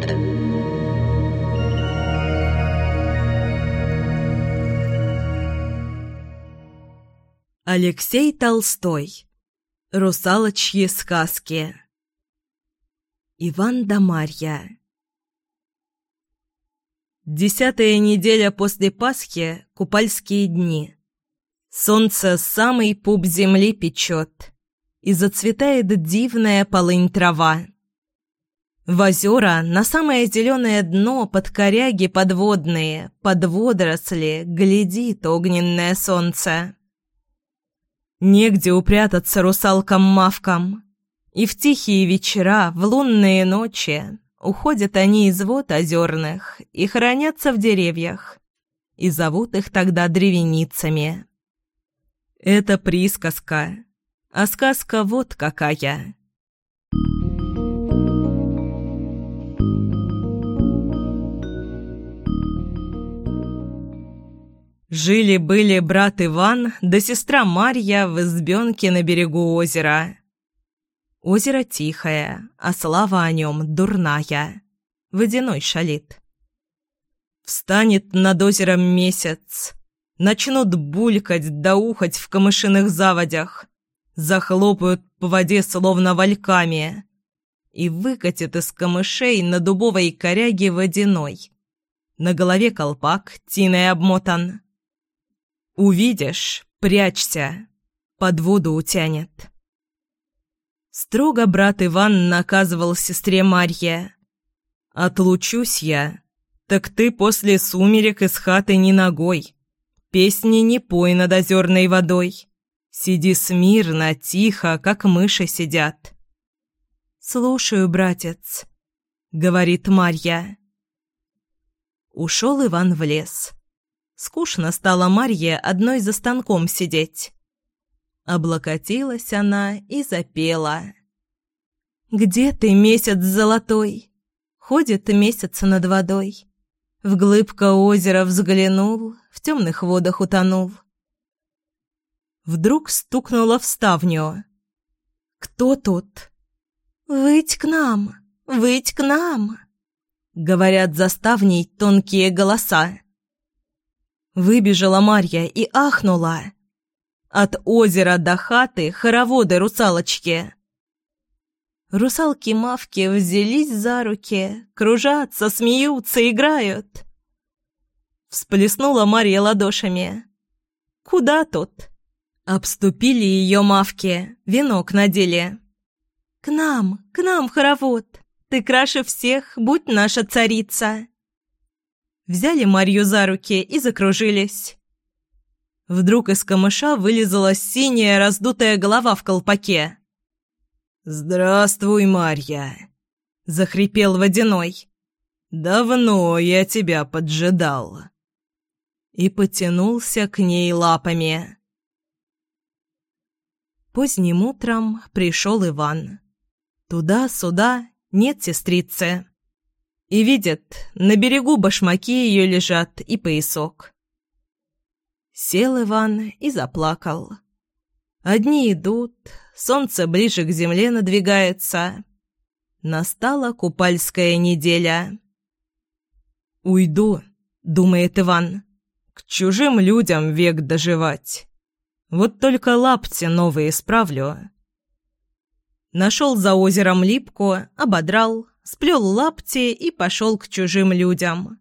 Алексей Толстой. Русалочьи сказки. Иван да Марья. 10-я неделя после Пасхи – купальские дни. Солнце самый пуп земли печет, и зацветает дивная полынь-трава. В озера на самое зеленое дно под коряги подводные, под водоросли глядит огненное солнце. Негде упрятаться русалкам-мавкам, и в тихие вечера, в лунные ночи уходят они из вод озерных и хранятся в деревьях, и зовут их тогда древеницами. Это присказка, а сказка вот какая. Жили-были брат Иван да сестра Марья в избенке на берегу озера. Озеро тихое, а слава о нем дурная. Водяной шалит. Встанет над озером месяц, начнут булькать да ухать в камышиных заводях, захлопают по воде словно вальками, и выкатит из камышей на дубовой коряге водяной. На голове колпак тиной обмотан. Увидишь, прячься, под воду утянет. Строго брат Иван наказывал сестре Марье: «Отлучусь я, так ты после сумерек из хаты не ногой, песни не пой над озерной водой, сиди смирно, тихо, как мыши сидят». «Слушаю, братец», — говорит Марья. Ушел Иван в лес. Скучно стало Марье одной за станком сидеть. Облокотилась она и запела. «Где ты, месяц золотой? Ходит месяц над водой. В глыбко озера взглянул, в темных водах утонул». Вдруг стукнула в ставню. «Кто тут?» «Выйдь к нам, выйдь к нам!» Говорят за ставней тонкие голоса. Выбежала Марья и ахнула. От озера до хаты хороводы русалочки. Русалки-мавки взялись за руки, кружатся, смеются, играют. Всплеснула Марья ладошами. «Куда тут?» Обступили ее мавки, венок надели. к нам, хоровод! Ты краше всех, будь наша царица!» Взяли Марью за руки и закружились. Вдруг из камыша вылезла синяя раздутая голова в колпаке. «Здравствуй, Марья!» — захрипел Водяной. «Давно я тебя поджидал!» И потянулся к ней лапами. Поздним утром пришел Иван. Туда-сюда нет сестрицы. И видит, на берегу башмаки ее лежат и поясок. Сел Иван и заплакал. Одни идут, солнце ближе к земле надвигается. Настала купальская неделя. «Уйду», — думает Иван, — «к чужим людям век доживать. Вот только лапти новые справлю». Нашел за озером липку, ободрал, сплел лапти и пошел к чужим людям.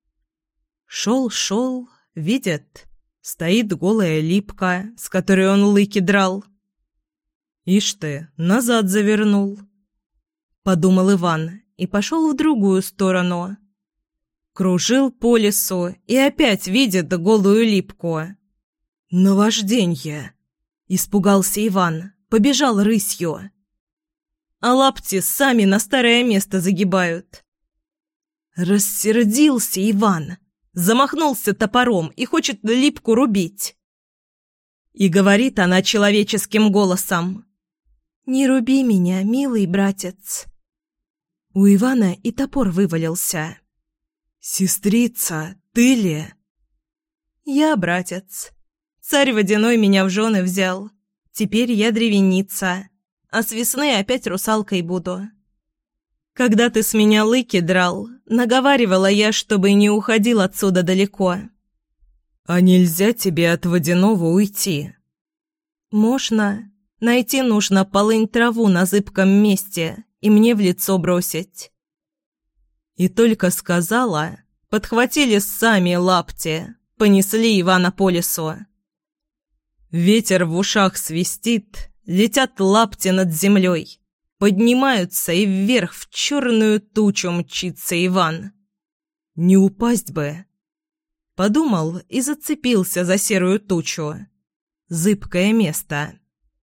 Шел, видит, стоит голая липка, с которой он лыки драл. «Ишь ты, назад завернул», — подумал Иван и пошел в другую сторону. Кружил по лесу и опять видит голую липку. «Наважденье!» — испугался Иван, побежал рысью. А лапти сами на старое место загибают. Рассердился Иван, замахнулся топором и хочет липку рубить. И говорит она человеческим голосом: «Не руби меня, милый братец». У Ивана и топор вывалился. «Сестрица, ты ли?» «Я, братец. Царь Водяной меня в жены взял. Теперь я древеница, а с весны опять русалкой буду». Когда ты с меня лыки драл, наговаривала я, чтобы не уходил отсюда далеко». «А нельзя тебе от водяного уйти?» «Можно. Найти нужно полынь-траву на зыбком месте и мне в лицо бросить». И только сказала, подхватили сами лапти, понесли Ивана по лесу. Ветер в ушах свистит, летят лапти над землей. Поднимаются, и вверх в черную тучу мчится Иван. Не упасть бы. Подумал и зацепился за серую тучу. Зыбкое место.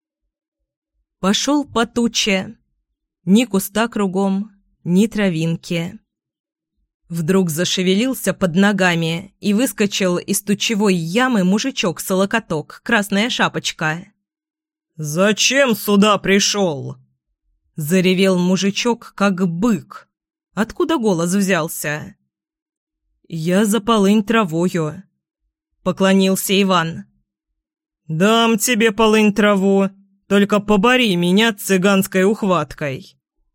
Пошел по туче. Ни куста кругом, ни травинки. Вдруг зашевелился под ногами и выскочил из тучевой ямы мужичок-солокоток, красная шапочка. «Зачем сюда пришел?» Заревел мужичок, как бык. Откуда голос взялся? «Я за полынь травою», — поклонился Иван. «Дам тебе полынь траву, только побори меня цыганской ухваткой».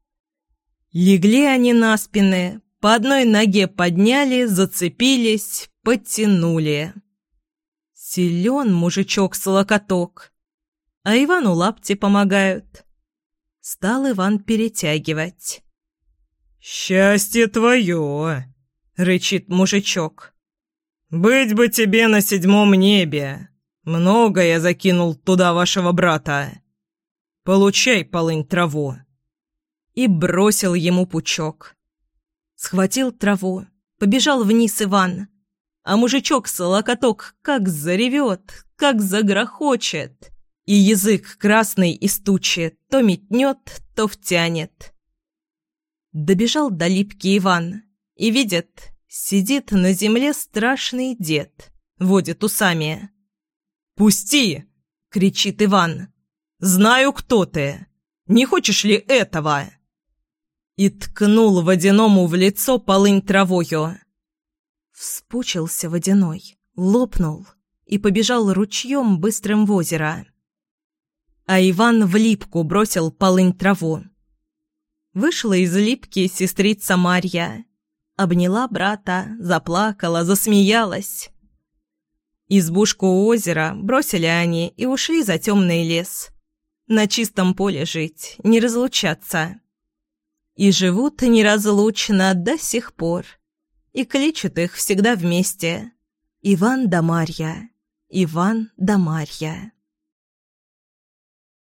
Легли они на спины, по одной ноге подняли, зацепились, подтянули. Силен мужичок-солокоток, а Ивану лапти помогают. Стал Иван перетягивать. «Счастье твое!» — рычит мужичок. «Быть бы тебе на 7 небе! Много я закинул туда вашего брата. Получай полынь траву!» И бросил ему пучок. Схватил траву, побежал вниз Иван, а мужичок-солокоток как заревет, как загрохочет. И язык красный из тучи то метнет, то втянет. Добежал до липки Иван и видит, сидит на земле страшный дед, водит усами. «Пусти!» — кричит Иван. «Знаю, кто ты! Не хочешь ли этого?» И ткнул водяному в лицо полынь травою. Вспучился водяной, лопнул и побежал ручьем быстрым в озеро. А Иван в липку бросил полынь траву. Вышла из липки сестрица Марья. Обняла брата, заплакала, засмеялась. Избушку у озера бросили они и ушли за темный лес. На чистом поле жить, не разлучаться. И живут неразлучно до сих пор. И кличут их всегда вместе. Иван да Марья, Иван да Марья.